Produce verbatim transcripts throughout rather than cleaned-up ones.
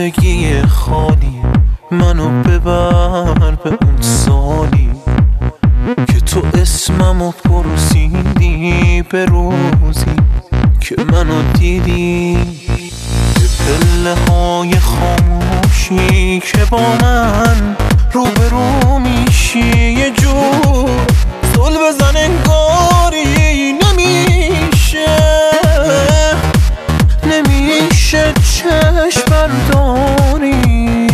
زندگی خالی منو ببر به اون سالی که تو اسممو پرسیدی، به روزی که منو دیدی، به پله های خاموشی که با من روبرو میشی. یه جور زل بزن انگاری نمیشه، نمیشه چشم برداری.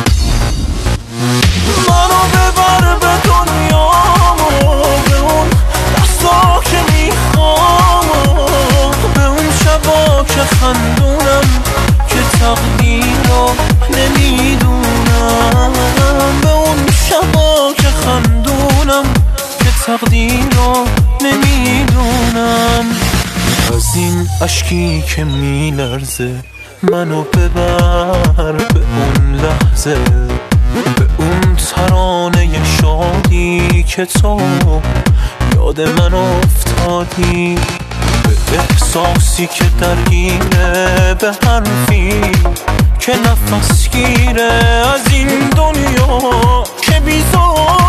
منو ببر به دنیامو، به اون دستا که میخوام، به اون شبا که خندونم که تقدیر رو نمیدونم، به اون شبا که خندونم که تقدیر رو نمیدونم. از این اشکی که میلرزه منو ببر به اون لحظه، به اون ترانه شادی که تو یاد من افتادی، به احساسی که درگیره، به حرفی که نفس گیره از این دنیا که بیزار